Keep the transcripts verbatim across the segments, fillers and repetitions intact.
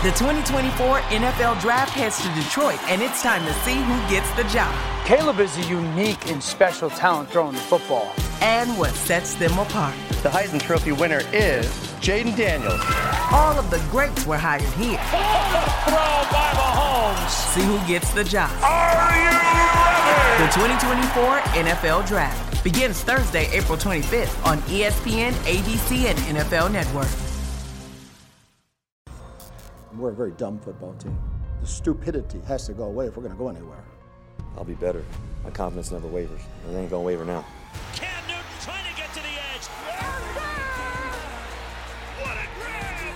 The twenty twenty-four N F L Draft heads to Detroit, and it's time to see who gets the job. Caleb is a unique and special talent throwing the football. And what sets them apart. The Heisman Trophy winner is Jaden Daniels. All of the greats were hired here. Throw by Mahomes. See who gets the job. Are you ready? The twenty twenty-four N F L Draft begins Thursday, April twenty-fifth on E S P N, A B C, and N F L Network. We're a very dumb football team. The stupidity has to go away if we're going to go anywhere. I'll be better. My confidence never wavers. It ain't going to waver now. Cam Newton trying to get to the edge. What a grab!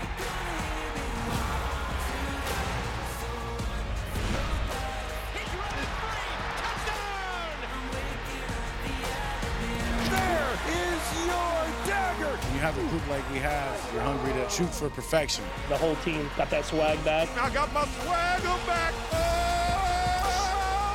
He's running free. Touchdown! There is your dagger. When you have a group like we have, you're hungry to shoot for perfection. The whole team got that swag back. I got my swagger back. Oh,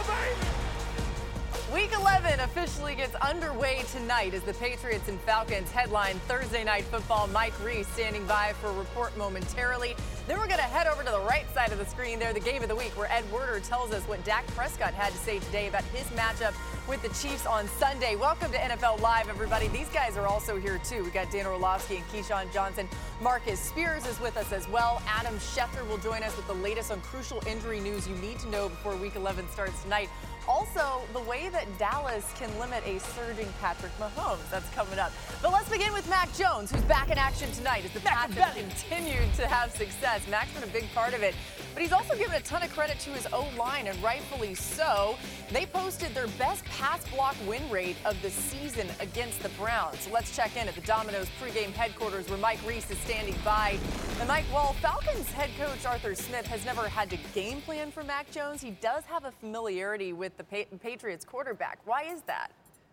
baby! Week eleven officially gets underway tonight as the Patriots and Falcons headline Thursday Night Football. Mike Reese standing by for a report momentarily. Then we're going to head over to the right side of the screen there, the game of the week, where Ed Werder tells us what Dak Prescott had to say today about his matchup with the Chiefs on Sunday. Welcome to N F L Live, everybody. These guys are also here, too. We got Dan Orlovsky and Keyshawn Johnson. Marcus Spears is with us as well. Adam Schefter will join us with the latest on crucial injury news you need to know before Week eleven starts tonight. Also, the way that Dallas can limit a surging Patrick Mahomes. That's coming up. But let's begin with Mac Jones, who's back in action tonight as the Pats have continued to have success. Mac's been a big part of it, but he's also given a ton of credit to his O-line, and rightfully so. They posted their best pass block win rate of the season against the Browns. So let's check in at the Domino's pregame headquarters where Mike Reese is standing by. And Mike, while Falcons head coach Arthur Smith has never had to game plan for Mac Jones, he does have a familiarity with the pa- Patriots quarterback. Why is that?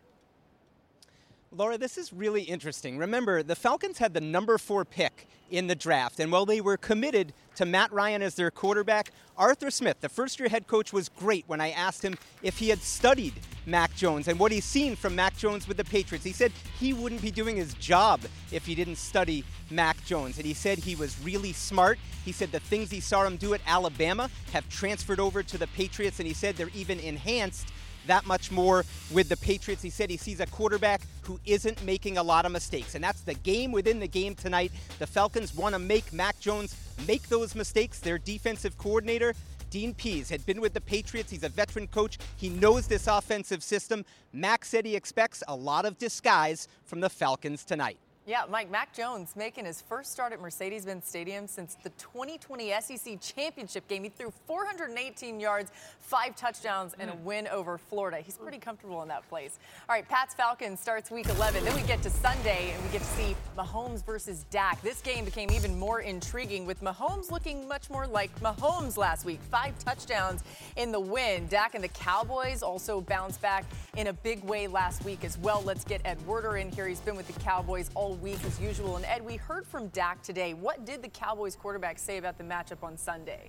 Laura, this is really interesting. Remember, the Falcons had the number four pick in the draft, and while they were committed to Matt Ryan as their quarterback, Arthur Smith, the first-year head coach, was great when I asked him if he had studied Mac Jones and what he's seen from Mac Jones with the Patriots. He said he wouldn't be doing his job if he didn't study Mac Jones, and he said he was really smart. He said the things he saw him do at Alabama have transferred over to the Patriots, and he said they're even enhanced that much more with the Patriots. He said he sees a quarterback who isn't making a lot of mistakes, and that's the game within the game tonight. The Falcons want to make Mac Jones make those mistakes. Their defensive coordinator, Dean Pease, had been with the Patriots. He's a veteran coach. He knows this offensive system. Mac said he expects a lot of disguise from the Falcons tonight. Yeah, Mike, Mac Jones making his first start at Mercedes-Benz Stadium since the twenty twenty S E C Championship game. He threw four hundred eighteen yards, five touchdowns, and a win over Florida. He's pretty comfortable in that place. All right, Pats Falcons starts week eleven. Then we get to Sunday, and we get to see Mahomes versus Dak. This game became even more intriguing with Mahomes looking much more like Mahomes last week. Five touchdowns in the win. Dak and the Cowboys also bounced back in a big way last week as well. Let's get Ed Werder in here. He's been with the Cowboys all week as usual. And Ed, we heard from Dak today. What did the Cowboys quarterback say about the matchup on Sunday?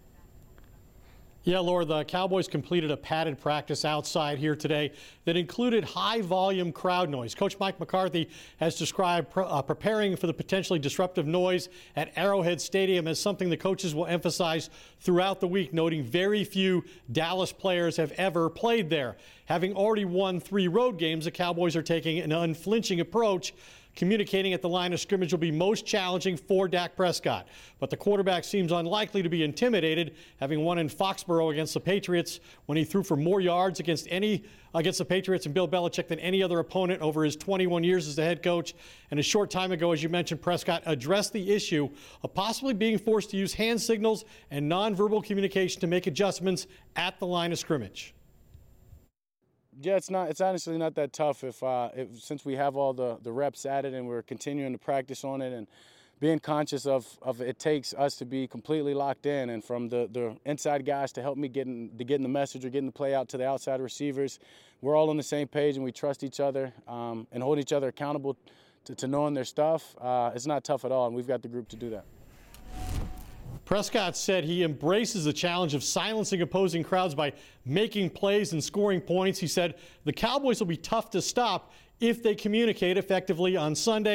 Yeah, Laura, the Cowboys completed a padded practice outside here today that included high-volume crowd noise. Coach Mike McCarthy has described pre- uh, preparing for the potentially disruptive noise at Arrowhead Stadium as something the coaches will emphasize throughout the week, noting very few Dallas players have ever played there. Having already won three road games, the Cowboys are taking an unflinching approach. Communicating at the line of scrimmage will be most challenging for Dak Prescott. But the quarterback seems unlikely to be intimidated, having won in Foxborough against the Patriots when he threw for more yards against any against the Patriots and Bill Belichick than any other opponent over his twenty-one years as the head coach. And a short time ago, as you mentioned, Prescott addressed the issue of possibly being forced to use hand signals and nonverbal communication to make adjustments at the line of scrimmage. Yeah, it's not. It's honestly not that tough if, uh, if since we have all the, the reps at it and we're continuing to practice on it and being conscious of, of it takes us to be completely locked in, and from the, the inside guys to help me getting to getting the message or getting the play out to the outside receivers, we're all on the same page and we trust each other um, and hold each other accountable to, to knowing their stuff. Uh, it's not tough at all, and we've got the group to do that. Prescott said he embraces the challenge of silencing opposing crowds by making plays and scoring points. He said the Cowboys will be tough to stop if they communicate effectively on Sunday,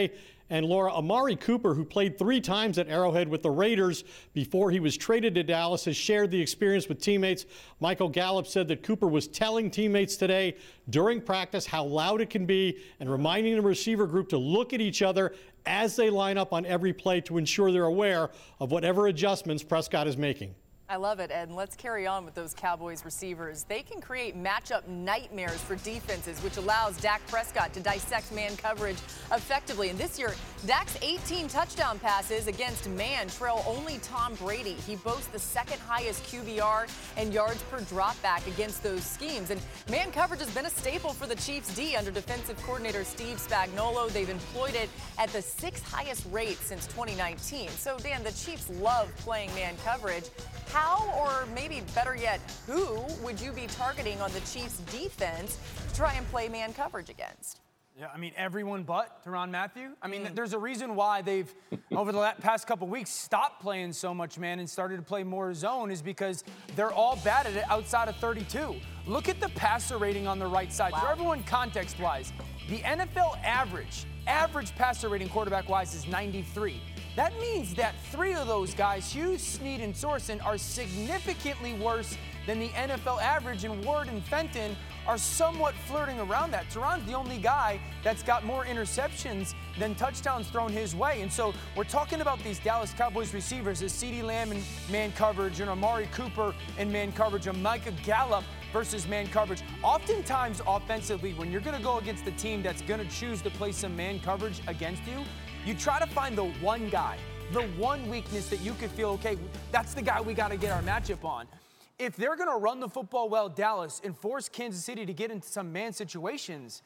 And Laura, Amari Cooper, who played three times at Arrowhead with the Raiders before he was traded to Dallas, has shared the experience with teammates. Michael Gallup said that Cooper was telling teammates today during practice how loud it can be and reminding the receiver group to look at each other as they line up on every play to ensure they're aware of whatever adjustments Prescott is making. I love it, Ed. And let's carry on with those Cowboys receivers. They can create matchup nightmares for defenses, which allows Dak Prescott to dissect man coverage effectively. And this year, Dak's eighteen touchdown passes against man trail only Tom Brady. He boasts the second highest Q B R and yards per dropback against those schemes. And man coverage has been a staple for the Chiefs D under defensive coordinator Steve Spagnuolo. They've employed it at the sixth highest rate since twenty nineteen. So, Dan, the Chiefs love playing man coverage. How, or maybe better yet, who would you be targeting on the Chiefs defense to try and play man coverage against? Yeah, I mean, everyone but Tyrann Mathieu. I mean, mm. there's a reason why they've, over the past couple weeks, stopped playing so much man and started to play more zone is because they're all bad at it outside of thirty-two. Look at the passer rating on the right side. Wow. For everyone context-wise, the N F L average, average passer rating quarterback-wise is ninety-three. That means that three of those guys, Hughes, Snead, and Sorensen, are significantly worse than the N F L average, and Ward and Fenton are somewhat flirting around that. Tyrann's the only guy that's got more interceptions than touchdowns thrown his way. And so we're talking about these Dallas Cowboys receivers as CeeDee Lamb in man coverage and Amari Cooper in man coverage and Micah Gallup versus man coverage. Oftentimes offensively, when you're going to go against a team that's going to choose to play some man coverage against you, you try to find the one guy, the one weakness that you could feel, okay, that's the guy we got to get our matchup on. If they're going to run the football well, Dallas, and force Kansas City to get into some man situations,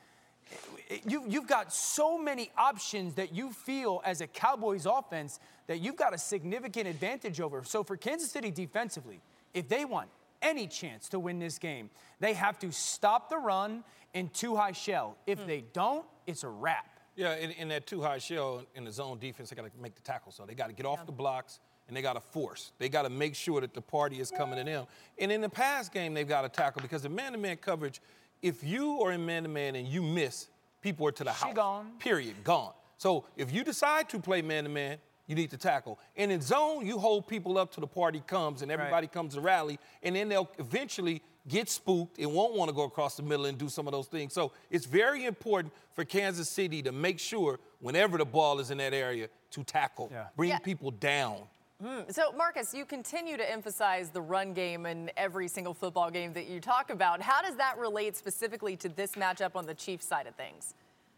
you, you've got so many options that you feel as a Cowboys offense that you've got a significant advantage over. So for Kansas City defensively, if they want any chance to win this game, they have to stop the run in too high shell. If mm. they don't, it's a wrap. Yeah, in, in that too high shell in the zone defense, they got to make the tackle. So they got to get off yeah. the blocks, and they got to force. They got to make sure that the party is coming to them. And in the pass game, they've got to tackle because the man-to-man coverage, if you are in man-to-man and you miss, people are to the she house. Gone. Period. Gone. So if you decide to play man-to-man, you need to tackle. And in zone, you hold people up till the party comes and everybody right. comes to rally, and then they'll eventually get spooked and won't want to go across the middle and do some of those things. So it's very important for Kansas City to make sure whenever the ball is in that area to tackle, yeah. bring yeah. people down. Mm. So, Marcus, you continue to emphasize the run game in every single football game that you talk about. How does that relate specifically to this matchup on the Chiefs side of things?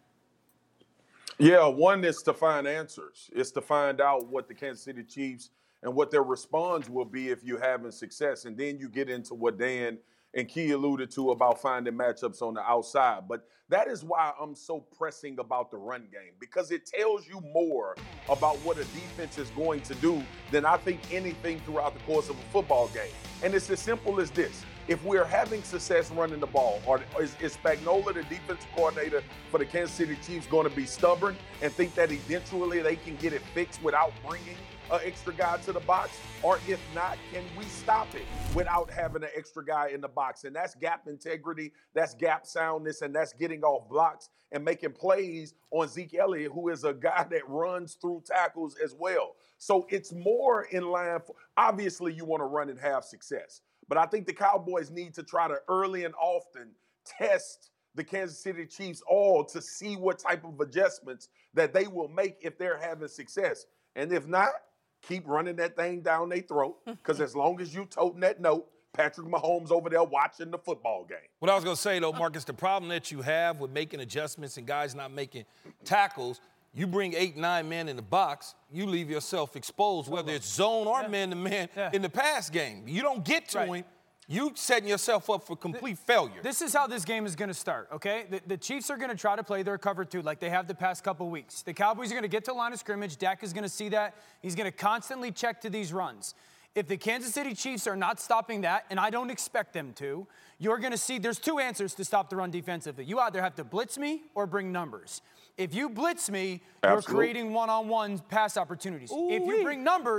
Yeah, one is to find answers. It's to find out what the Kansas City Chiefs and what their response will be if you're having success. And then you get into what Dan and Key alluded to about finding matchups on the outside. But that is why I'm so pressing about the run game, because it tells you more about what a defense is going to do than I think anything throughout the course of a football game. And it's as simple as this. If we're having success running the ball, or is, is Spagnuolo, the defensive coordinator for the Kansas City Chiefs, going to be stubborn and think that eventually they can get it fixed without bringing an extra guy to the box? Or if not, can we stop it without having an extra guy in the box? And that's gap integrity, that's gap soundness, and that's getting off blocks and making plays on Zeke Elliott, who is a guy that runs through tackles as well. So it's more in line for, obviously you want to run and have success. But I think the Cowboys need to try to early and often test the Kansas City Chiefs all to see what type of adjustments that they will make if they're having success. And if not, keep running that thing down their throat, because as long as you toting that note, Patrick Mahomes over there watching the football game. What I was going to say, though, Marcus, the problem that you have with making adjustments and guys not making tackles, you bring eight, nine men in the box, you leave yourself exposed, whether it's zone or yeah. man-to-man yeah. in the pass game. You don't get to right. him. You setting yourself up for complete failure. This is how this game is going to start, okay? The, the Chiefs are going to try to play their cover two like they have the past couple weeks. The Cowboys are going to get to line of scrimmage. Dak is going to see that. He's going to constantly check to these runs. If the Kansas City Chiefs are not stopping that, and I don't expect them to, you're going to see there's two answers to stop the run defensively. You either have to blitz me or bring numbers. If you blitz me, Absolutely. You're creating one-on-one pass opportunities. Ooh-wee. If you bring numbers,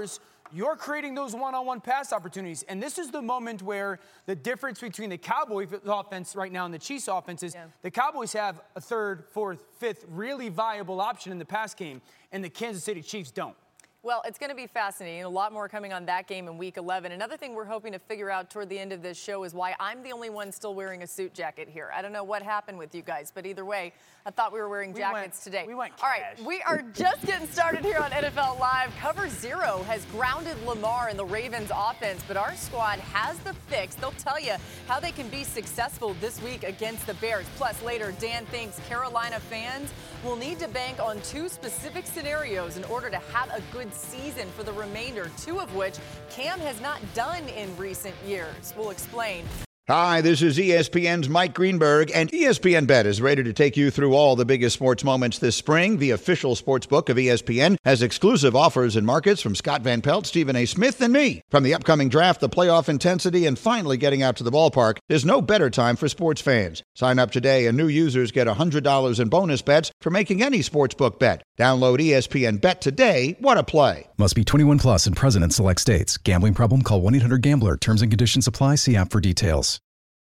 you're creating those one-on-one pass opportunities. And this is the moment where the difference between the Cowboys offense right now and the Chiefs offense is yeah. the Cowboys have a third, fourth, fifth really viable option in the pass game, and the Kansas City Chiefs don't. Well, it's going to be fascinating. A lot more coming on that game in week eleven. Another thing we're hoping to figure out toward the end of this show is why I'm the only one still wearing a suit jacket here. I don't know what happened with you guys, but either way, I thought we were wearing we jackets went, today. We went cash. All right, we are just getting started here on N F L Live. Cover Zero has grounded Lamar in the Ravens offense, but our squad has the fix. They'll tell you how they can be successful this week against the Bears. Plus, later, Dan thinks Carolina fans will need to bank on two specific scenarios in order to have a good season for the remainder, two of which Cam has not done in recent years. We'll explain. Hi, this is E S P N's Mike Greenberg, and E S P N Bet is ready to take you through all the biggest sports moments this spring. The official sports book of E S P N has exclusive offers and markets from Scott Van Pelt, Stephen A. Smith, and me. From the upcoming draft, the playoff intensity, and finally getting out to the ballpark, there's no better time for sports fans. Sign up today, and new users get one hundred dollars in bonus bets for making any sportsbook bet. Download E S P N Bet today. What a play. Must be twenty-one plus and present in select states. Gambling problem? Call one eight hundred gambler. Terms and conditions apply. See app for details.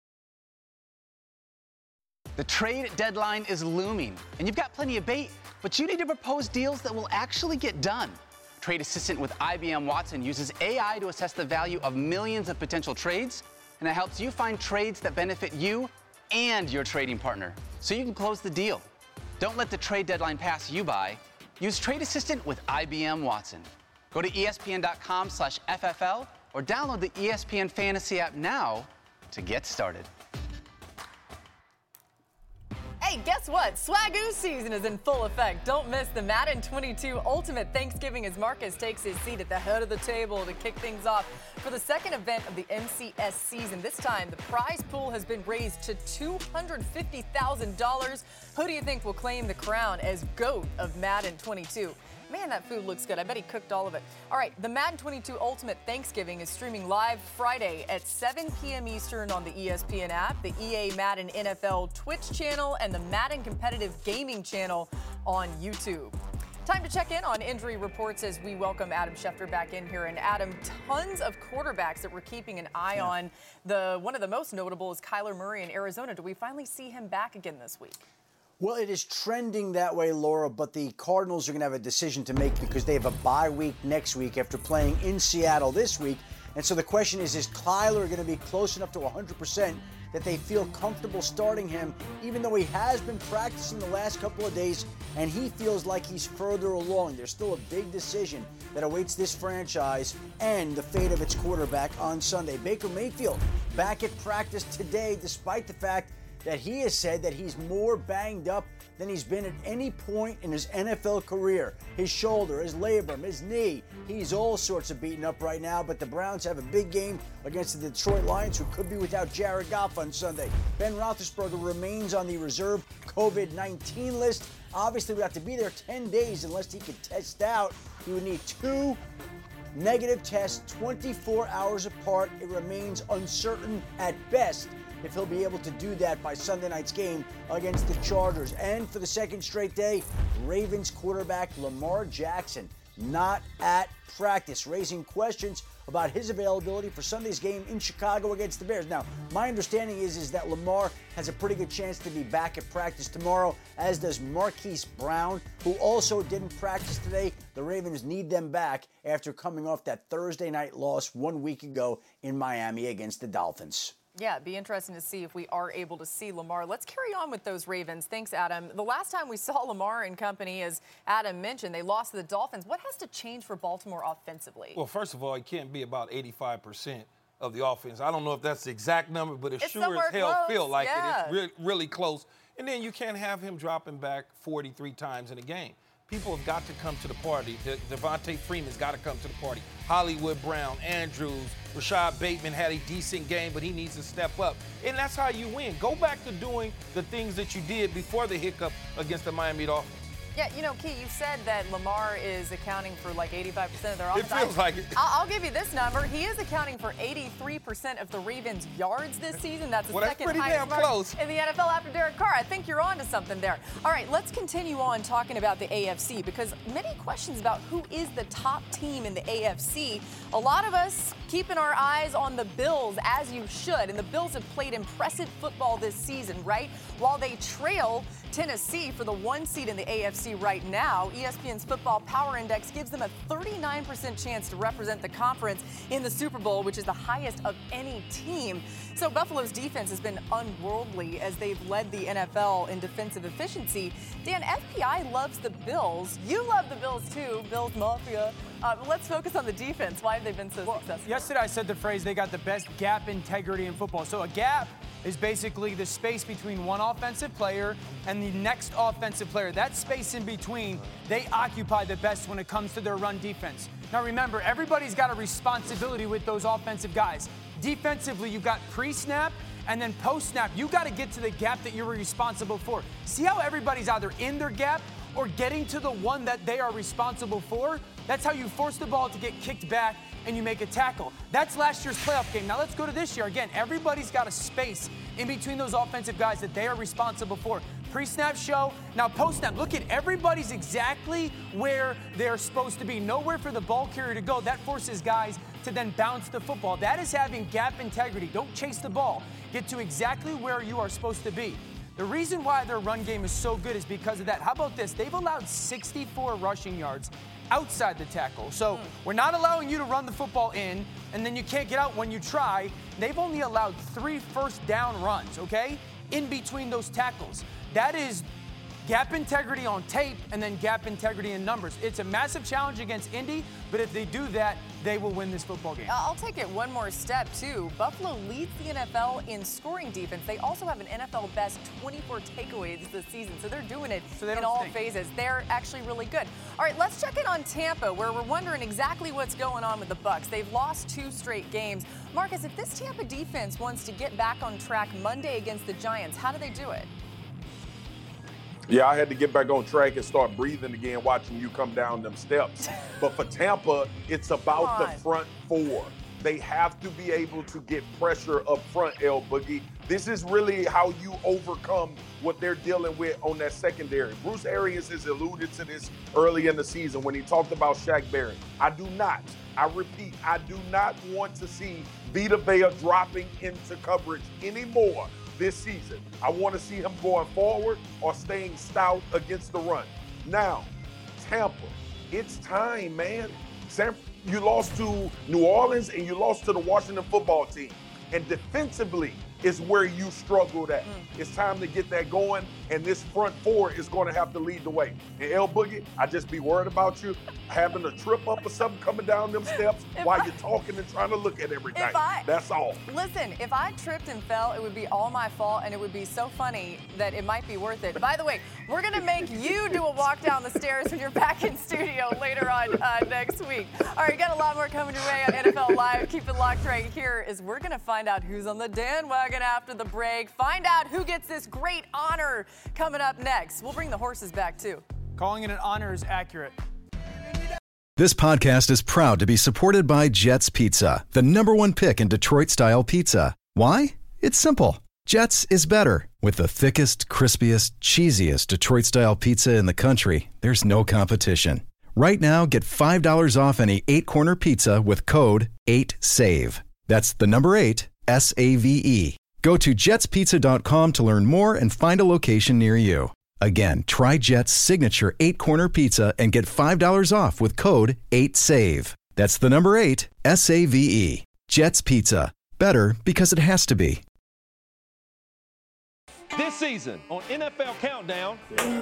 The trade deadline is looming, and you've got plenty of bait, but you need to propose deals that will actually get done. Trade Assistant with I B M Watson uses A I to assess the value of millions of potential trades, and it helps you find trades that benefit you and your trading partner, so you can close the deal. Don't let the trade deadline pass you by. Use Trade Assistant with I B M Watson. Go to E S P N dot com slash F F L or download the E S P N Fantasy app now to get started. Hey, guess what? Swagoo season is in full effect. Don't miss the Madden twenty-two Ultimate Thanksgiving as Marcus takes his seat at the head of the table to kick things off for the second event of the M C S season. This time, the prize pool has been raised to two hundred fifty thousand dollars. Who do you think will claim the crown as GOAT of Madden twenty-two? Man, that food looks good. I bet he cooked all of it. All right, the Madden twenty-two Ultimate Thanksgiving is streaming live Friday at seven p.m. Eastern on the E S P N app, the E A Madden N F L Twitch channel, and the Madden Competitive Gaming channel on YouTube. Time to check in on injury reports as we welcome Adam Schefter back in here. And Adam, tons of quarterbacks that we're keeping an eye yeah. on. The one of the most notable is Kyler Murray in Arizona. Do we finally see him back again this week? Well, it is trending that way, Laura, but the Cardinals are going to have a decision to make because they have a bye week next week after playing in Seattle this week. And so the question is, is Kyler going to be close enough to one hundred percent that they feel comfortable starting him, even though he has been practicing the last couple of days and he feels like he's further along? There's still a big decision that awaits this franchise and the fate of its quarterback on Sunday. Baker Mayfield back at practice today, despite the fact that he has said that he's more banged up than he's been at any point in his N F L career. His shoulder, his labrum, his knee, he's all sorts of beaten up right now, but the Browns have a big game against the Detroit Lions, who could be without Jared Goff on Sunday. Ben Roethlisberger remains on the reserve COVID nineteen list. Obviously, we have to be there ten days unless he could test out. He would need two negative tests twenty-four hours apart. It remains uncertain at best if he'll be able to do that by Sunday night's game against the Chargers. And for the second straight day, Ravens quarterback Lamar Jackson not at practice, raising questions about his availability for Sunday's game in Chicago against the Bears. Now, my understanding is, is that Lamar has a pretty good chance to be back at practice tomorrow, as does Marquise Brown, who also didn't practice today. The Ravens need them back after coming off that Thursday night loss one week ago in Miami against the Dolphins. Yeah, it'd be interesting to see if we are able to see Lamar. Let's carry on with those Ravens. Thanks, Adam. The last time we saw Lamar and company, as Adam mentioned, they lost to the Dolphins. What has to change for Baltimore offensively? Well, first of all, it can't be about eighty-five percent of the offense. I don't know if that's the exact number, but it it's sure as hell close. feel like yeah. it. It's really, really close. And then you can't have him dropping back forty-three times in a game. People have got to come to the party. De- Devontae Freeman's got to come to the party. Hollywood Brown, Andrews, Rashad Bateman had a decent game, but he needs to step up. And that's how you win. Go back to doing the things that you did before the hiccup against the Miami Dolphins. Yeah, you know, Key, you said that Lamar is accounting for like eighty-five percent of their offense. It feels like it. I'll, I'll give you this number. He is accounting for eighty-three percent of the Ravens' yards this season. That's the well, second that's highest damn mark close. in the N F L after Derek Carr. I think you're on to something there. All right, let's continue on talking about the A F C because many questions about who is the top team in the A F C. A lot of us keeping our eyes on the Bills, as you should. And the Bills have played impressive football this season, right? While they trail Tennessee for the one seed in the A F C right now, E S P N's Football Power Index gives them a thirty-nine percent chance to represent the conference in the Super Bowl, which is the highest of any team. So Buffalo's defense has been unworldly as they've led the N F L in defensive efficiency. Dan, F P I loves the Bills. You love the Bills too, Bills Mafia. Uh, but let's focus on the defense. Why have they been so well, successful? Yesterday I said the phrase, they got the best gap integrity in football. So a gap is basically the space between one offensive player and the next offensive player. That space in between, they occupy the best when it comes to their run defense. Now remember, everybody's got a responsibility with those offensive guys. Defensively, you've got pre-snap and then post-snap. You got to get to the gap that you're responsible for. See how everybody's either in their gap or getting to the one that they are responsible for? That's how you force the ball to get kicked back and you make a tackle. That's last year's playoff game. Now let's go to this year. Again, everybody's got a space in between those offensive guys that they are responsible for. Pre-snap show, now post-snap. Look at everybody's exactly where they're supposed to be. Nowhere for the ball carrier to go. That forces guys to then bounce the football. That is having gap integrity. Don't chase the ball. Get to exactly where you are supposed to be. The reason why their run game is so good is because of that. How about this? They've allowed sixty-four rushing yards outside the tackle. So we're not allowing you to run the football in, and then you can't get out when you try. They've only allowed three first down runs, okay, in between those tackles. That is gap integrity on tape and then gap integrity in numbers. It's a massive challenge against Indy, but if they do that, they will win this football game. I'll take it one more step, too. Buffalo leads the N F L in scoring defense. They also have an N F L best twenty-four takeaways this season, so they're doing it so in all stink. phases. They're actually really good. All right, let's check in on Tampa, where we're wondering exactly what's going on with the Bucs. They've lost two straight games. Marcus, if this Tampa defense wants to get back on track Monday against the Giants, how do they do it? Yeah, I had to get back on track and start breathing again watching you come down them steps. But for Tampa, it's about the front four. They have to be able to get pressure up front, El Boogie. This is really how you overcome what they're dealing with on that secondary. Bruce Arians has alluded to this early in the season when he talked about Shaq Barrett. I do not, I repeat, I do not want to see Vita Vea dropping into coverage anymore this season. I want to see him going forward or staying stout against the run. Now, Tampa, it's time, man. Sam, you lost to New Orleans and you lost to the Washington football team. And defensively is where you struggled at. Mm. It's time to get that going, and this front four is going to have to lead the way. And El Boogie, I just be worried about you having a trip up or something coming down them steps if while I, you're talking and trying to look at everything. I, That's all. Listen, if I tripped and fell, it would be all my fault, and it would be so funny that it might be worth it. By the way, we're going to make you do a walk down the stairs when you're back in studio later on uh, next week. All right, you got a lot more coming your way on N F L Live. Keep it locked right here as we're going to find out who's on the Dan wagon after the break. Find out who gets this great honor coming up next. We'll bring the horses back, too. Calling it an honor is accurate. This podcast is proud to be supported by Jets Pizza, the number one pick in Detroit-style pizza. Why? It's simple. Jets is better. With the thickest, crispiest, cheesiest Detroit-style pizza in the country, there's no competition. Right now, get five dollars off any eight-corner pizza with code eight save. That's the number eight, S A V E. Go to jets pizza dot com to learn more and find a location near you. Again, try Jet's signature eight-corner pizza and get five dollars off with code eight save. That's the number eight, S A V E. Jet's Pizza. Better because it has to be. This season on N F L Countdown.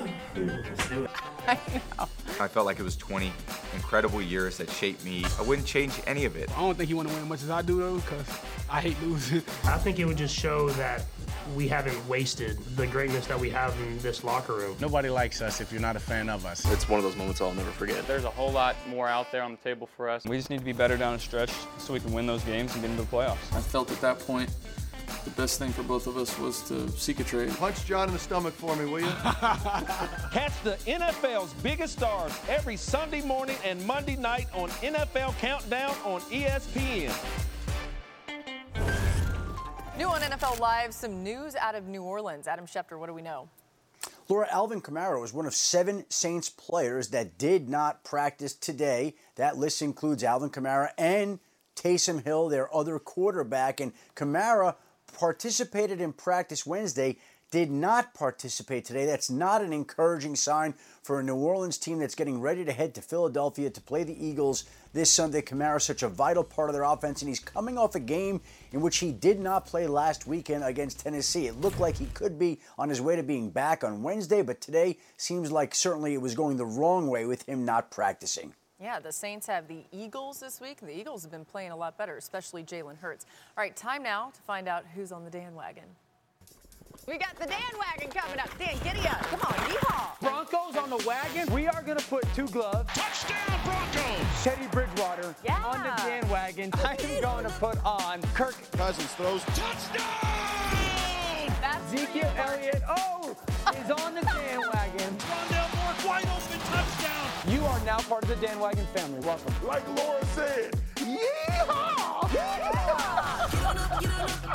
I know. I felt like it was twenty incredible years that shaped me. I wouldn't change any of it. I don't think he want to win as much as I do, though, because I hate losing. I think it would just show that we haven't wasted the greatness that we have in this locker room. Nobody likes us if you're not a fan of us. It's one of those moments I'll never forget. There's a whole lot more out there on the table for us. We just need to be better down the stretch so we can win those games and get into the playoffs. I felt at that point the best thing for both of us was to seek a trade. Punch John in the stomach for me, will you? Catch the N F L's biggest stars every Sunday morning and Monday night on N F L Countdown on E S P N. New on N F L Live, some news out of New Orleans. Adam Schefter, what do we know? Laura, Alvin Kamara was one of seven Saints players that did not practice today. That list includes Alvin Kamara and Taysom Hill, their other quarterback. And Kamara participated in practice Wednesday, did not participate today. That's not an encouraging sign for a New Orleans team that's getting ready to head to Philadelphia to play the Eagles this Sunday. Kamara is such a vital part of their offense, and he's coming off a game in which he did not play last weekend against Tennessee. It looked like he could be on his way to being back on Wednesday, but today seems like certainly it was going the wrong way with him not practicing. Yeah, the Saints have the Eagles this week, and the Eagles have been playing a lot better, especially Jalen Hurts. All right, time now to find out who's on the Dan Wagon. We got the Dan Wagon coming up. Dan, giddy up. Come on, yeehaw. Broncos on the wagon. We are going to put two gloves. Touchdown, Broncos. Teddy Bridgewater yeah. on the Dan Wagon. I am going to put on Kirk Cousins throws. Touchdown! That's Ezekiel Elliott, oh, is on the Dan Wagon. Rondell Moore, wide open touchdown. You are now part of the Dan Wagon family. Welcome. Like Laura said, yeehaw! Yeehaw!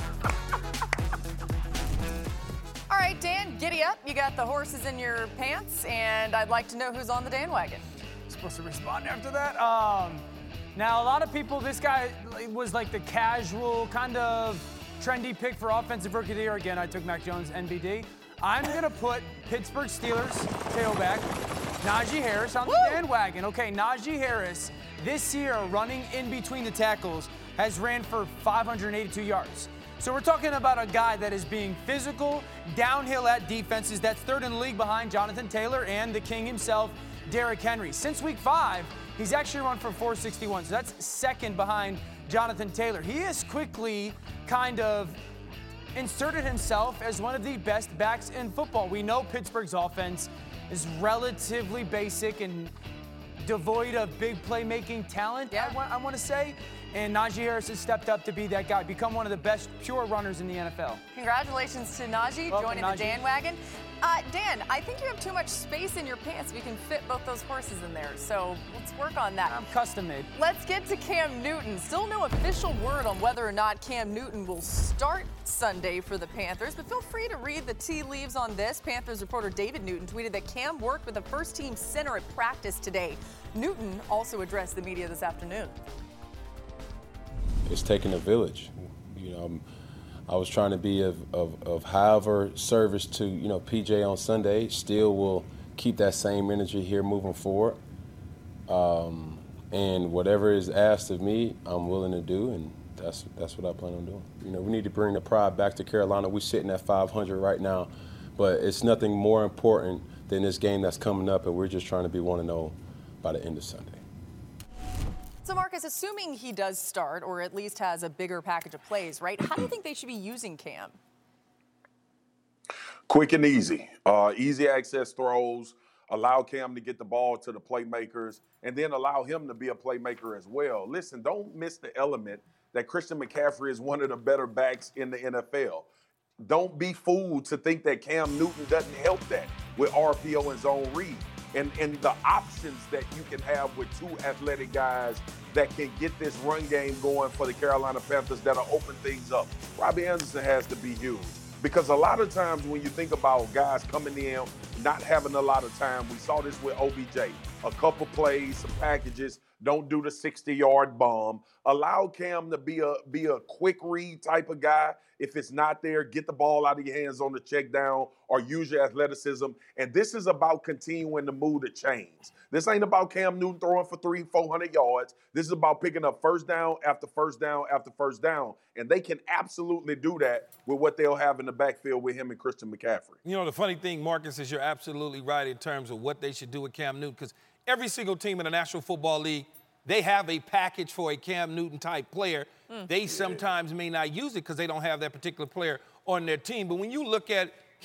All right, Dan, giddy up. You got the horses in your pants, and I'd like to know who's on the Dan Wagon. Supposed to respond after that? Um, now, a lot of people, this guy was like the casual, kind of trendy pick for Offensive Rookie of the Year. Again, I took Mac Jones, N B D. I'm going to put Pittsburgh Steelers tailback Najee Harris on the Woo! Dan Wagon. Okay, Najee Harris, this year, running in between the tackles, has ran for five hundred eighty-two yards. So we're talking about a guy that is being physical, downhill at defenses. That's third in the league behind Jonathan Taylor and the king himself, Derrick Henry. Since week five, he's actually run for four sixty-one. So that's second behind Jonathan Taylor. He has quickly kind of inserted himself as one of the best backs in football. We know Pittsburgh's offense is relatively basic and devoid of big playmaking talent, yeah. I, wa- I want to say. And Najee Harris has stepped up to be that guy, become one of the best pure runners in the N F L. Congratulations to Najee Welcome, joining Najee. the Dan Wagon. Uh, Dan, I think you have too much space in your pants. We can fit both those horses in there, so let's work on that. I'm custom made. Let's get to Cam Newton. Still no official word on whether or not Cam Newton will start Sunday for the Panthers, but feel free to read the tea leaves on this. Panthers reporter David Newton tweeted that Cam worked with the first-team center at practice today. Newton also addressed the media this afternoon. It's taking a village. You know, I'm, I was trying to be of, of, of however service to, you know, P J on Sunday. Still will keep that same energy here moving forward. Um, and whatever is asked of me, I'm willing to do, and that's that's what I plan on doing. You know, we need to bring the pride back to Carolina. We're sitting at five hundred right now, but it's nothing more important than this game that's coming up, and we're just trying to be one and oh by the end of Sunday. So, Marcus, assuming he does start, or at least has a bigger package of plays, right, how do you think they should be using Cam? Quick and easy. Uh, easy access throws, allow Cam to get the ball to the playmakers, and then allow him to be a playmaker as well. Listen, don't miss the element that Christian McCaffrey is one of the better backs in the N F L. Don't be fooled to think that Cam Newton doesn't help that with R P O and zone read. And, and the options that you can have with two athletic guys that can get this run game going for the Carolina Panthers that'll open things up. Robbie Anderson has to be huge. Because a lot of times when you think about guys coming in, not having a lot of time, we saw this with O B J. A couple plays, some packages, don't do the sixty-yard bomb. Allow Cam to be a be a quick read type of guy. If it's not there, get the ball out of your hands on the check down or use your athleticism. And this is about continuing to move the chains. This ain't about Cam Newton throwing for three, four hundred yards. This is about picking up first down after first down after first down. And they can absolutely do that with what they'll have in the backfield with him and Christian McCaffrey. You know, the funny thing, Marcus, is you're absolutely right in terms of what they should do with Cam Newton, because every single team in the National Football League, they have a package for a Cam Newton-type player. Mm. They sometimes may not use it because they don't have that particular player on their team. But when you look at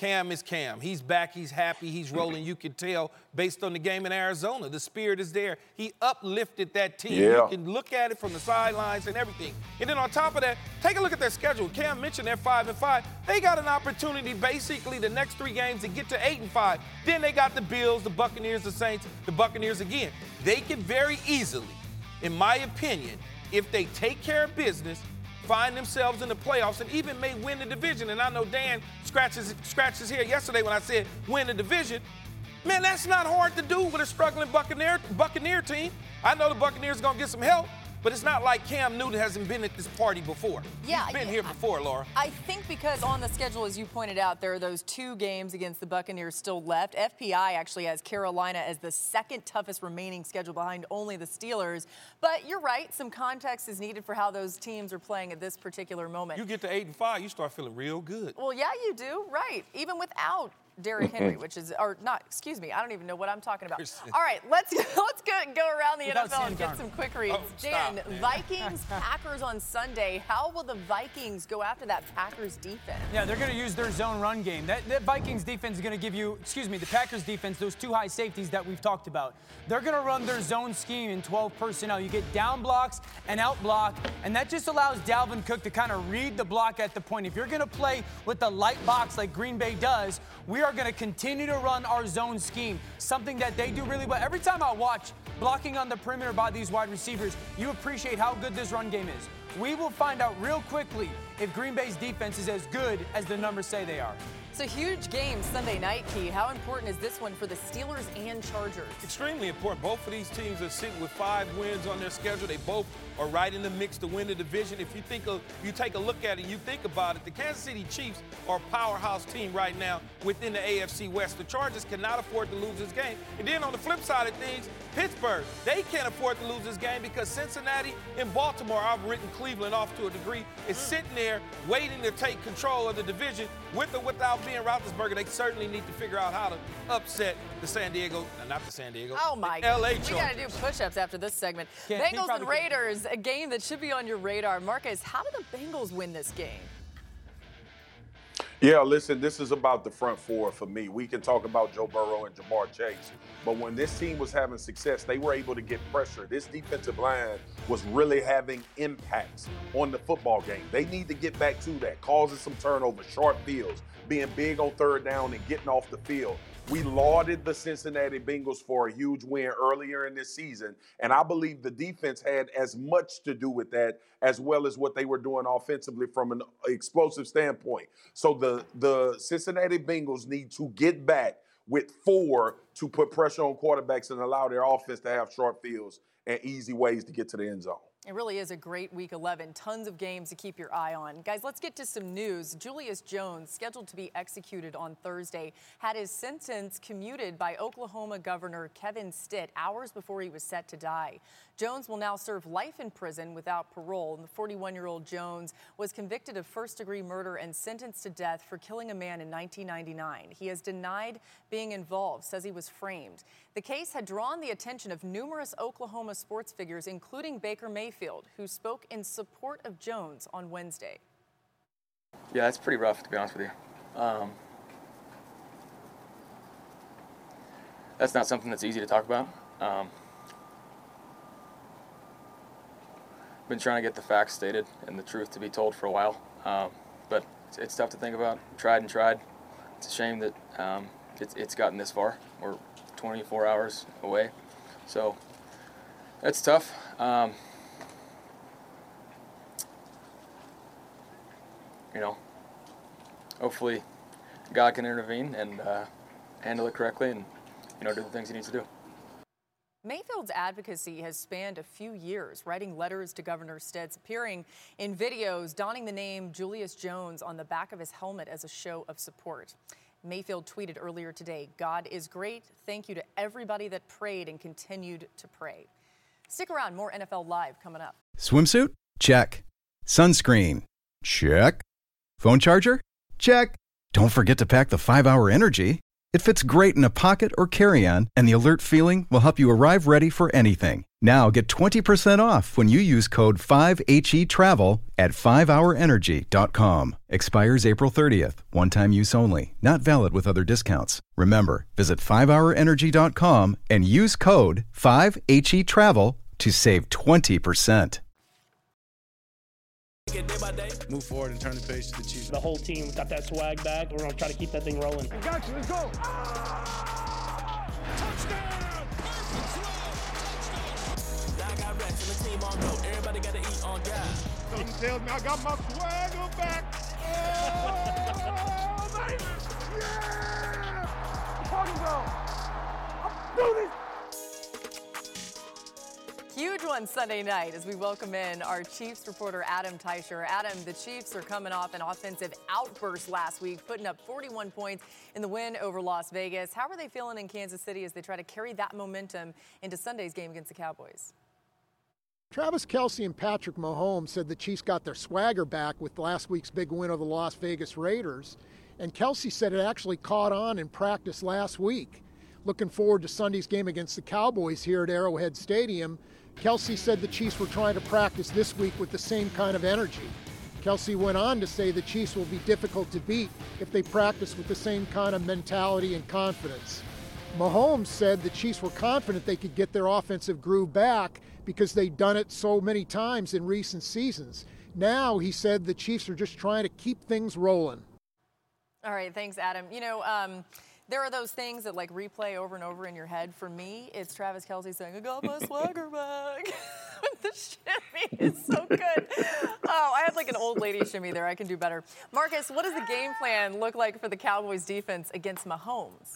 Cam is Cam. He's back. He's happy. He's rolling. You can tell based on the game in Arizona. The spirit is there. He uplifted that team. Yeah. You can look at it from the sidelines and everything. And then on top of that, take a look at their schedule. Cam mentioned they're five and five. They got an opportunity basically the next three games to get to eight and five. Then they got the Bills, the Buccaneers, the Saints, the Buccaneers again. They can very easily, in my opinion, if they take care of business, find themselves in the playoffs and even may win the division. And I know Dan scratches scratches here yesterday when I said win the division. Man, that's not hard to do with a struggling Buccaneer Buccaneer team. I know the Buccaneers are going to get some help, but it's not like Cam Newton hasn't been at this party before. Yeah, He's been I, here before, Laura. I think because on the schedule, as you pointed out, there are those two games against the Buccaneers still left. F P I actually has Carolina as the second toughest remaining schedule behind only the Steelers. But you're right, some context is needed for how those teams are playing at this particular moment. You get to eight and five, you start feeling real good. Well, yeah, you do, right. Even without Derrick Henry, which is, or not, excuse me, I don't even know what I'm talking about. All right, let's let's go, go around the Without N F L and Sam get Darnold. some quick reads. Oh, Dan, stop, man. Vikings, Packers on Sunday. How will the Vikings go after that Packers defense? Yeah, they're going to use their zone run game. That, that Vikings defense is going to give you, excuse me, the Packers defense, those two high safeties that we've talked about. They're going to run their zone scheme in twelve personnel. You get down blocks and out block, and that just allows Dalvin Cook to kind of read the block at the point. If you're going to play with the light box like Green Bay does, we are going to continue to run our zone scheme, something that they do really well. Every time I watch blocking on the perimeter by these wide receivers, you appreciate how good this run game is. We will find out real quickly if Green Bay's defense is as good as the numbers say they are. It's a huge game Sunday night, Key. How important is this one for the Steelers and Chargers? Extremely important. Both of these teams are sitting with five wins on their schedule. They both are right in the mix to win the division. If you think of, you take a look at it, you think about it, the Kansas City Chiefs are a powerhouse team right now within the A F C West. The Chargers cannot afford to lose this game. And then on the flip side of things, Pittsburgh, they can't afford to lose this game because Cincinnati and Baltimore, I've written Cleveland off to a degree, is sitting there waiting to take control of the division with or without being Roethlisberger. They certainly need to figure out how to upset the San Diego, not the San Diego, Oh, my the L A God. We Chargers. got to do push-ups after this segment. Can't- he Bengals probably and Raiders, a game that should be on your radar. Marcus, how did the Bengals win this game? Yeah, listen, this is about the front four for me. We can talk about Joe Burrow and Jamar Chase, but when this team was having success, they were able to get pressure. This defensive line was really having impacts on the football game. They need to get back to that, causing some turnovers, short fields, being big on third down and getting off the field. We lauded the Cincinnati Bengals for a huge win earlier in this season, and I believe the defense had as much to do with that as well as what they were doing offensively from an explosive standpoint. So the, the Cincinnati Bengals need to get back with four to put pressure on quarterbacks and allow their offense to have short fields and easy ways to get to the end zone. It really is a great week eleven. Tons of games to keep your eye on. Guys, let's get to some news. Julius Jones, scheduled to be executed on Thursday, had his sentence commuted by Oklahoma Governor Kevin Stitt hours before he was set to die. Jones will now serve life in prison without parole. And the forty-one-year-old Jones was convicted of first-degree murder and sentenced to death for killing a man in nineteen ninety-nine. He has denied being involved, says he was framed. The case had drawn the attention of numerous Oklahoma sports figures, including Baker Mayfield, who spoke in support of Jones on Wednesday. Yeah, it's pretty rough, to be honest with you. Um, that's not something that's easy to talk about. Um, been trying to get the facts stated and the truth to be told for a while, um, but it's, it's tough to think about. Tried and tried. It's a shame that um, it's, it's gotten this far. We're twenty-four hours away, so that's tough. Um, you know, hopefully God can intervene and uh, handle it correctly and, you know, do the things he needs to do. Mayfield's advocacy has spanned a few years, writing letters to Governor Stitt, appearing in videos, donning the name Julius Jones on the back of his helmet as a show of support. Mayfield tweeted earlier today, "God is great. Thank you to everybody that prayed and continued to pray." Stick around, more N F L Live coming up. Swimsuit? Check. Sunscreen? Check. Phone charger? Check. Don't forget to pack the five hour Energy. It fits great in a pocket or carry-on, and the alert feeling will help you arrive ready for anything. Now get twenty percent off when you use code five H E travel at five hour energy dot com. Expires April thirtieth. One-time use only. Not valid with other discounts. Remember, visit five hour energy dot com and use code five H E travel to save twenty percent. Move forward and turn the page to the Chiefs. The whole team got that swag back. We're going to try to keep that thing rolling. Got you. Let's go. Everybody got to eat on God. Something tells me I got my swagger back. Oh, baby. Yeah. Party go. I'm doing this. Huge one Sunday night as we welcome in our Chiefs reporter, Adam Teicher. Adam, the Chiefs are coming off an offensive outburst last week, putting up forty-one points in the win over Las Vegas. How are they feeling in Kansas City as they try to carry that momentum into Sunday's game against the Cowboys? Travis Kelce and Patrick Mahomes said the Chiefs got their swagger back with last week's big win over the Las Vegas Raiders. And Kelce said it actually caught on in practice last week. Looking forward to Sunday's game against the Cowboys here at Arrowhead Stadium. Kelce said the Chiefs were trying to practice this week with the same kind of energy. Kelce went on to say the Chiefs will be difficult to beat if they practice with the same kind of mentality and confidence. Mahomes said the Chiefs were confident they could get their offensive groove back because they'd done it so many times in recent seasons. Now, he said the Chiefs are just trying to keep things rolling. All right, thanks, Adam. You know, um, there are those things that, like, replay over and over in your head. For me, it's Travis Kelce saying, I got my swagger back. The shimmy is so good. Oh, I had, like, an old lady shimmy there. I can do better. Marcus, what does the game plan look like for the Cowboys defense against Mahomes?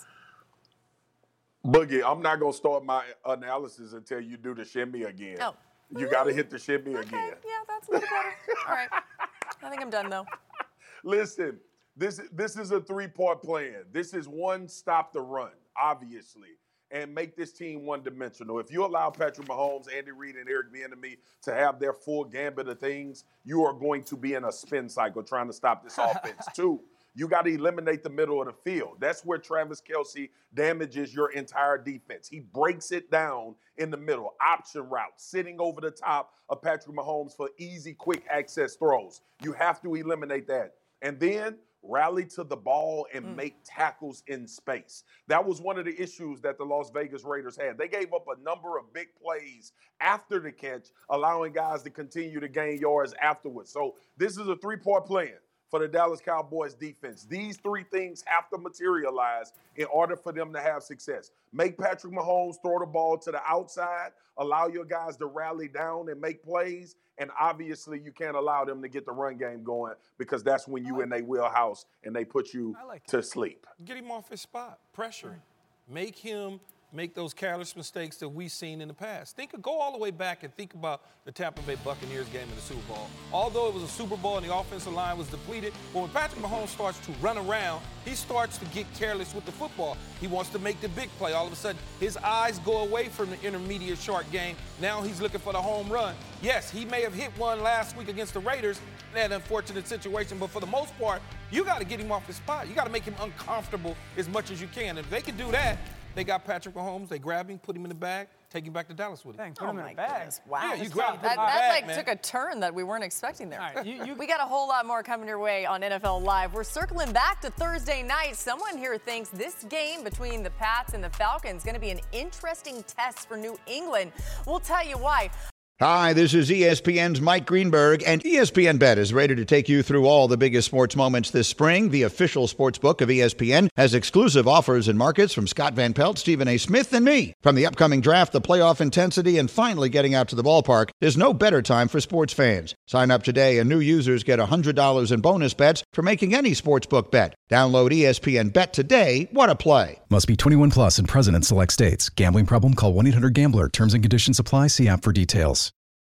Boogie, I'm not going to start my analysis until you do the shimmy again. Oh. You got to hit the shimmy okay. again. Yeah, that's a little better. All right. I think I'm done, though. Listen, this, this is a three-part plan. This is one, stop the run, obviously, and make this team one-dimensional. If you allow Patrick Mahomes, Andy Reid, and Eric Bieniemy to have their full gambit of things, you are going to be in a spin cycle trying to stop this offense. Two, you got to eliminate the middle of the field. That's where Travis Kelce damages your entire defense. He breaks it down in the middle, option routes, sitting over the top of Patrick Mahomes for easy, quick access throws. You have to eliminate that. And then rally to the ball and mm. make tackles in space. That was one of the issues that the Las Vegas Raiders had. They gave up a number of big plays after the catch, allowing guys to continue to gain yards afterwards. So this is a three-part plan for the Dallas Cowboys defense. These three things have to materialize in order for them to have success. Make Patrick Mahomes throw the ball to the outside, allow your guys to rally down and make plays, and obviously you can't allow them to get the run game going because that's when you in their wheelhouse and they put you like to sleep. Get him off his spot, pressure him. Make him make those careless mistakes that we've seen in the past. Think, go all the way back and think about the Tampa Bay Buccaneers game in the Super Bowl. Although it was a Super Bowl and the offensive line was depleted, but when Patrick Mahomes starts to run around, he starts to get careless with the football. He wants to make the big play. All of a sudden, his eyes go away from the intermediate short game. Now he's looking for the home run. Yes, he may have hit one last week against the Raiders, that unfortunate situation, but for the most part, you got to get him off his spot. You got to make him uncomfortable as much as you can. If they can do that, they got Patrick Mahomes. They grab him, put him in the bag, take him back to Dallas with him. Dang, put oh him in the bag. Wow. Yeah, you grab him, that, put him in the that bag, like man. took a turn that we weren't expecting there. All right, you, you, we got a whole lot more coming your way on N F L Live. We're circling back to Thursday night. Someone here thinks this game between the Pats and the Falcons is going to be an interesting test for New England. We'll tell you why. Hi, this is E S P N's Mike Greenberg, and E S P N Bet is ready to take you through all the biggest sports moments this spring. The official sports book of E S P N has exclusive offers and markets from Scott Van Pelt, Stephen A. Smith, and me. From the upcoming draft, the playoff intensity, and finally getting out to the ballpark, there's no better time for sports fans. Sign up today, and new users get one hundred dollars in bonus bets for making any sportsbook bet. Download E S P N Bet today. What a play. Must be twenty-one plus and present in select states. Gambling problem? Call one eight hundred gambler. Terms and conditions apply. See app for details.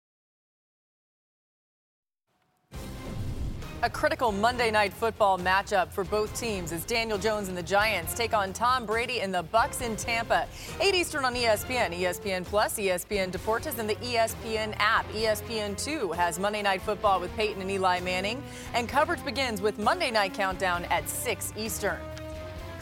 A critical Monday Night Football matchup for both teams as Daniel Jones and the Giants take on Tom Brady and the Bucs in Tampa. eight Eastern on E S P N, E S P N Plus, E S P N Deportes, and the E S P N app. E S P N two has Monday Night Football with Peyton and Eli Manning, and coverage begins with Monday Night Countdown at six Eastern.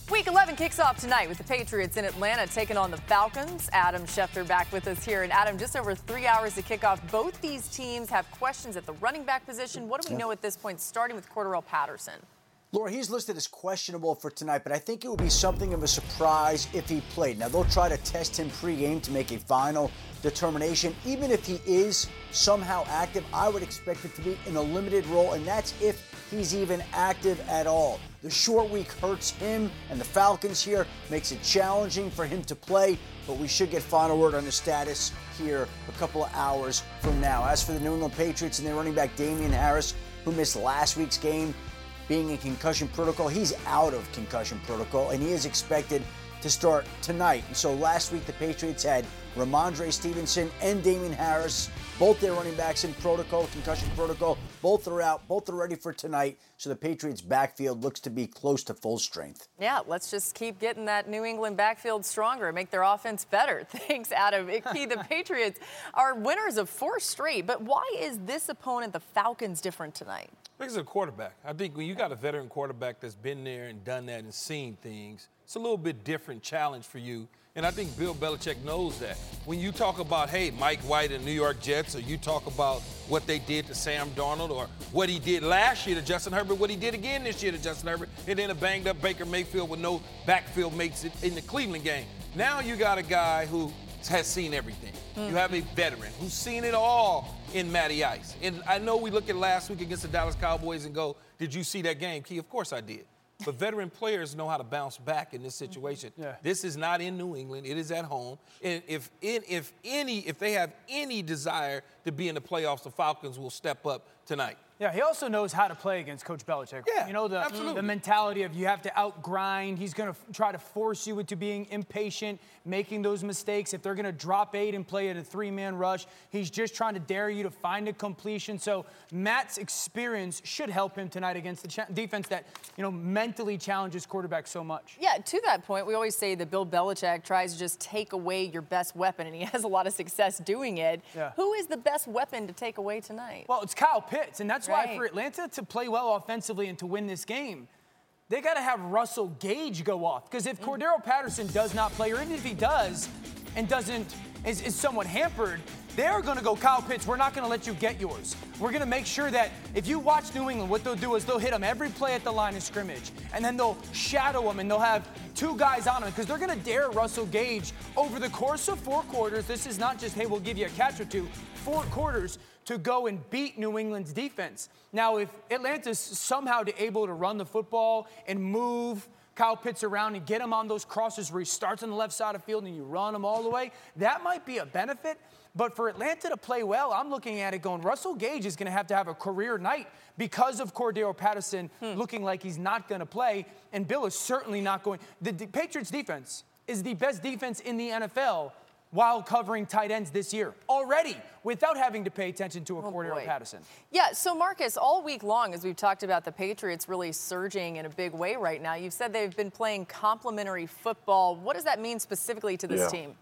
Week eleven kicks off tonight with the Patriots in Atlanta taking on the Falcons. Adam Schefter back with us here. And Adam, just over three hours to kick off. Both these teams have questions at the running back position. What do we know at this point, starting with Cordarrelle Patterson? Laura, he's listed as questionable for tonight, but I think it would be something of a surprise if he played. Now, they'll try to test him pregame to make a final determination. Even if he is somehow active, I would expect it to be in a limited role, and that's if he's even active at all. The short week hurts him and the Falcons here, makes it challenging for him to play, but we should get final word on the status here a couple of hours from now. As for the New England Patriots and their running back Damien Harris, who missed last week's game, being in concussion protocol, he's out of concussion protocol, and he is expected to start tonight. And so last week, the Patriots had Ramondre Stevenson and Damien Harris, both their running backs in protocol, concussion protocol. Both are out. Both are ready for tonight. So the Patriots' backfield looks to be close to full strength. Yeah, let's just keep getting that New England backfield stronger and make their offense better. Thanks, Adam. Key, the Patriots are winners of four straight, but why is this opponent, the Falcons, different tonight? Because of the quarterback. I think when you got a veteran quarterback that's been there and done that and seen things, it's a little bit different challenge for you. And I think Bill Belichick knows that. When you talk about, hey, Mike White and New York Jets, or you talk about what they did to Sam Darnold, or what he did last year to Justin Herbert, what he did again this year to Justin Herbert, and then a banged-up Baker Mayfield with no backfield makes it in the Cleveland game. Now you got a guy who has seen everything. Mm-hmm. You have a veteran who's seen it all in Matty Ice. And I know we look at last week against the Dallas Cowboys and go, did you see that game, Key? Of course I did. But veteran players know how to bounce back in this situation. Yeah. This is not in New England. It is at home. And if in, if any if they have any desire to be in the playoffs, the Falcons will step up tonight. Yeah, he also knows how to play against Coach Belichick. Yeah, you know, the, absolutely. the mentality of you have to outgrind. He's going to f- try to force you into being impatient, making those mistakes. If they're going to drop eight and play at a three-man rush, he's just trying to dare you to find a completion. So Matt's experience should help him tonight against the cha- defense that, you know, mentally challenges quarterbacks so much. Yeah, to that point, we always say that Bill Belichick tries to just take away your best weapon, and he has a lot of success doing it. Yeah. Who is the best weapon to take away tonight? Well, it's Kyle Pitts, and that's Right. why for Atlanta to play well offensively and to win this game, they got to have Russell Gage go off. Because if Cordarrelle Patterson does not play, or even if he does and doesn't, is, is somewhat hampered, they're going to go, Kyle Pitts, we're not going to let you get yours. We're going to make sure that if you watch New England, what they'll do is they'll hit him every play at the line of scrimmage, and then they'll shadow him, and they'll have two guys on him, because they're going to dare Russell Gage over the course of four quarters. This is not just, hey, we'll give you a catch or two. Four quarters to go and beat New England's defense. Now, if Atlanta's somehow able to run the football and move Kyle Pitts around and get him on those crosses where he starts on the left side of the field and you run him all the way, that might be a benefit. But for Atlanta to play well, I'm looking at it going, Russell Gage is going to have to have a career night because of Cordarrelle Patterson hmm. looking like he's not going to play, and Bill is certainly not going. The, the Patriots defense is the best defense in the N F L while covering tight ends this year already, without having to pay attention to a oh Cordarrelle boy. Patterson. Yeah, so Marcus, all week long, as we've talked about the Patriots really surging in a big way right now, you've said they've been playing complementary football. What does that mean specifically to this yeah. team?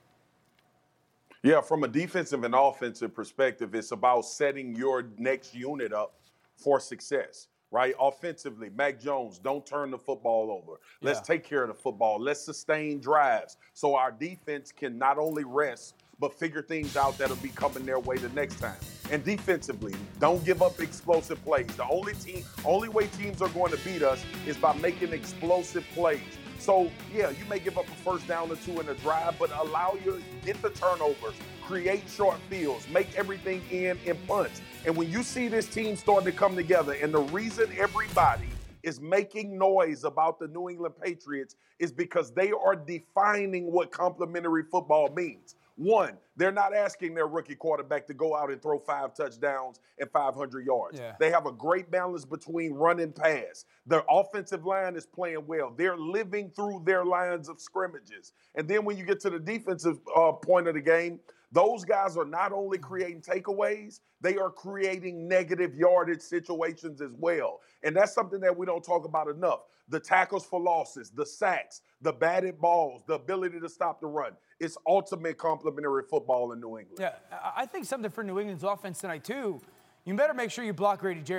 Yeah, from a defensive and offensive perspective, it's about setting your next unit up for success. Right? Offensively, Mac Jones, don't turn the football over. Let's yeah. take care of the football. Let's sustain drives so our defense can not only rest, but figure things out that'll be coming their way the next time. And defensively, don't give up explosive plays. The only team, only way teams are going to beat us is by making explosive plays. So, yeah, you may give up a first down or two in a drive, but allow you to get the turnovers, create short fields, make everything in in punts. And when you see this team starting to come together, and the reason everybody is making noise about the New England Patriots is because they are defining what complementary football means. One, they're not asking their rookie quarterback to go out and throw five touchdowns and five hundred yards. Yeah. They have a great balance between run and pass. Their offensive line is playing well. They're living through their lines of scrimmages. And then when you get to the defensive uh, point of the game, those guys are not only creating takeaways, they are creating negative yardage situations as well. And that's something that we don't talk about enough. The tackles for losses, the sacks, the batted balls, the ability to stop the run. It's ultimate complementary football in New England. Yeah, I think something for New England's offense tonight, too. You better make sure you block Grady Jarrett.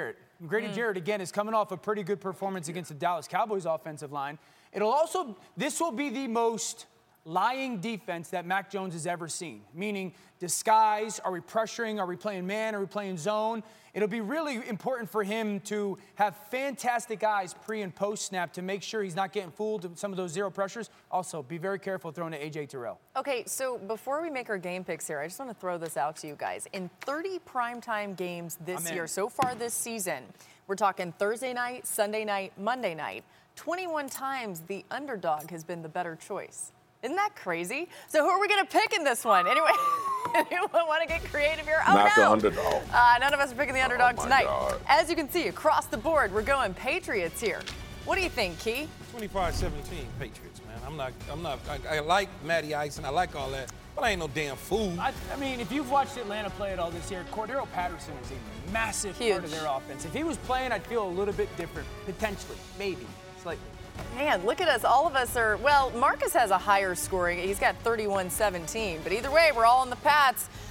Grady Mm. Jarrett, again, is coming off a pretty good performance against the Dallas Cowboys offensive line. It'll also, this will be the most lying defense that Mac Jones has ever seen, meaning disguise, are we pressuring, are we playing man, are we playing zone? It'll be really important for him to have fantastic eyes pre and post snap to make sure he's not getting fooled with some of those zero pressures. Also, be very careful throwing to A J Terrell. Okay, so before we make our game picks here, I just want to throw this out to you guys. In thirty primetime games this I'm in. year, so far this season, we're talking Thursday night, Sunday night, Monday night, twenty-one times the underdog has been the better choice. Isn't that crazy? So who are we going to pick in this one? Anyway, anyone want to get creative here? Oh, Not no. the underdog. Uh, none of us are picking the underdog Oh, my tonight. God. As you can see, across the board, we're going Patriots here. What do you think, Key? twenty-five seventeen Patriots, man. I'm not, I'm not, I, I like Matty Ice and I like all that, but I ain't no damn fool. I, I mean, if you've watched Atlanta play it all this year, Cordero Patterson is a massive Huge. part of their offense. If he was playing, I'd feel a little bit different, potentially, maybe, slightly. Man, look at us. All of us are, well, Marcus has a higher scoring. He's got thirty-one seventeen. But either way, we're all in the Pats.